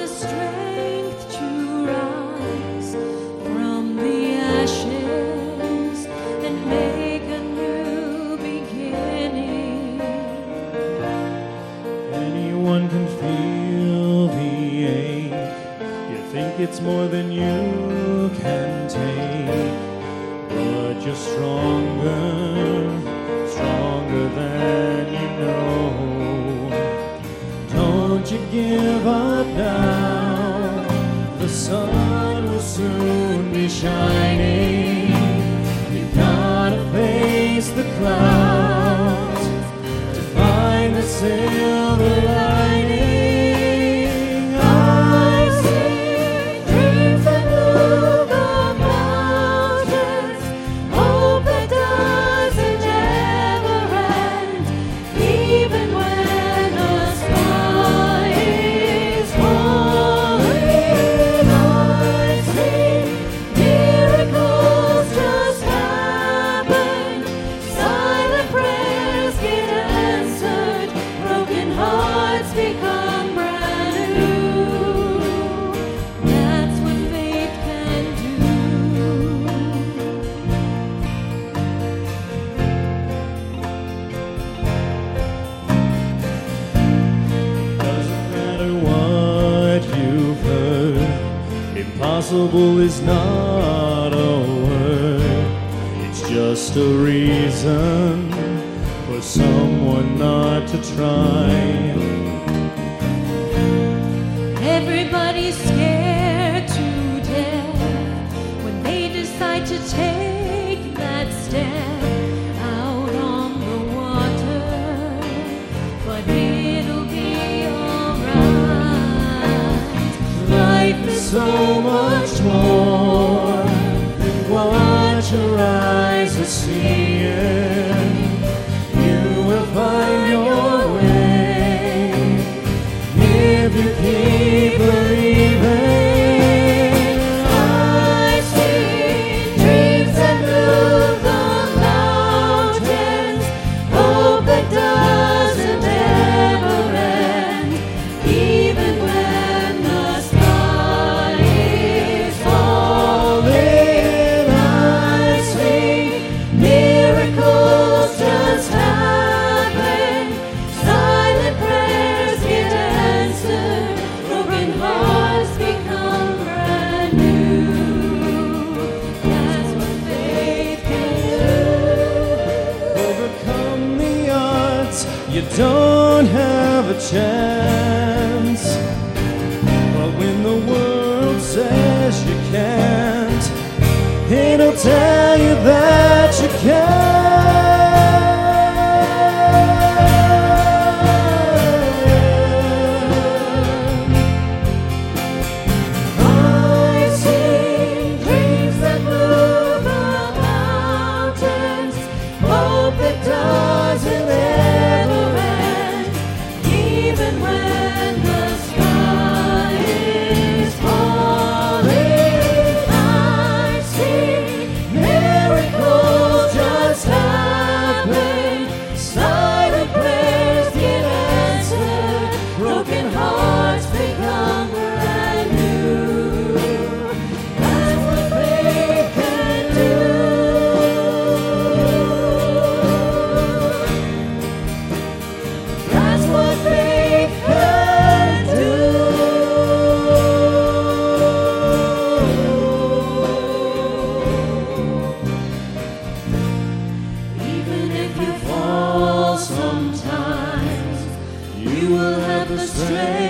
the strength to rise from the ashes and make a new beginning. Anyone can feel the ache. You think it's more than you can take, but you're stronger than you know. Don't you give up now. The sun will soon be shining. You've gotta face the clouds to find the silver lining. I see dreams that move the mountains, hope that doesn't ever end, even when the sky is falling. I see miracles just happen, silent prayers get answered, broken hearts become brand new. That's what faith can do. Doesn't matter what you've heard, impossible is not a word. It's just a reason for someone not to try. Everybody's scared to death when they decide to take that step out on the water, but it'll be alright. Life is so much more than what your eyes are seeing. You will find your way if you keep believing. I see dreams that move the mountains, hope that doesn't ever end, even when the sky is falling. I see miracles just happen, silent prayers get answered, broken hearts become brand new. That's what faith can do. Overcome the odds, you don't have a chance. But when the world says you can't, it'll tell you that you can. I see dreams that move the mountains, hope that doesn't ever end, even when the sky is falling. I see miracles just happen, silent prayers get answered, broken hearts become brand new. That's what faith can do. That's what faith can do. Even if you fall sometimes, you will have the strength